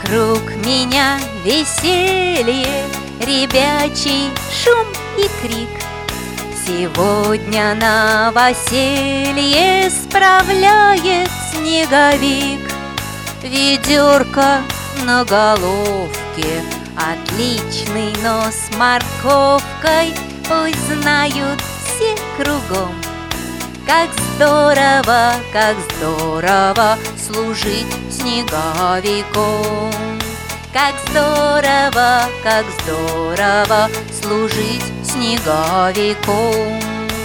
Вокруг меня веселье, ребячий шум и крик. Сегодня новоселье справляет снеговик. Ведерко на головке, отличный нос с морковкой. Пусть знают все кругом, как здорово служить снеговиком. Как здорово служить снеговиком.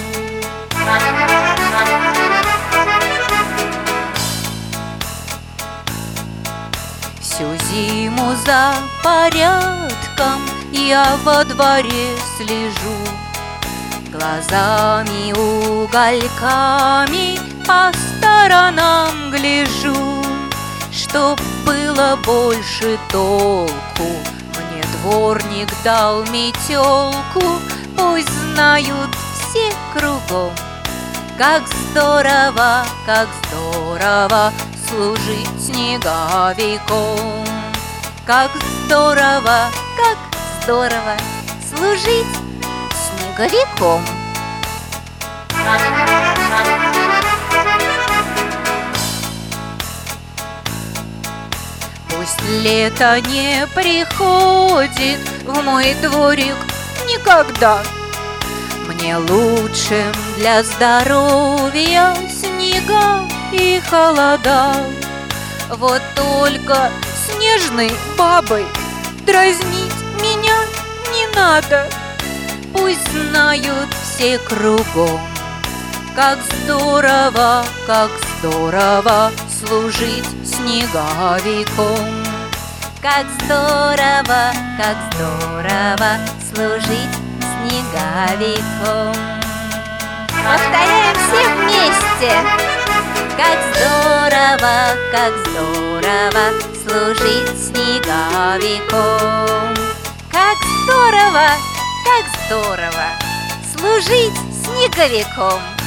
Всю зиму за порядком я во дворе слежу, глазами угольками по сторонам гляжу. Чтоб было больше толку, мне дворник дал метелку. Пусть знают все кругом, как здорово служить снеговиком. Как здорово служить снеговиком. Пусть лето не приходит в мой дворик никогда. Мне лучше для здоровья снега и холода. Вот только снежной бабой дразнить меня не надо. Пусть знают все кругом, как здорово служить снеговиком. Как здорово служить снеговиком. Повторяем все вместе. Как здорово служить снеговиком. Как здорово служить снеговиком.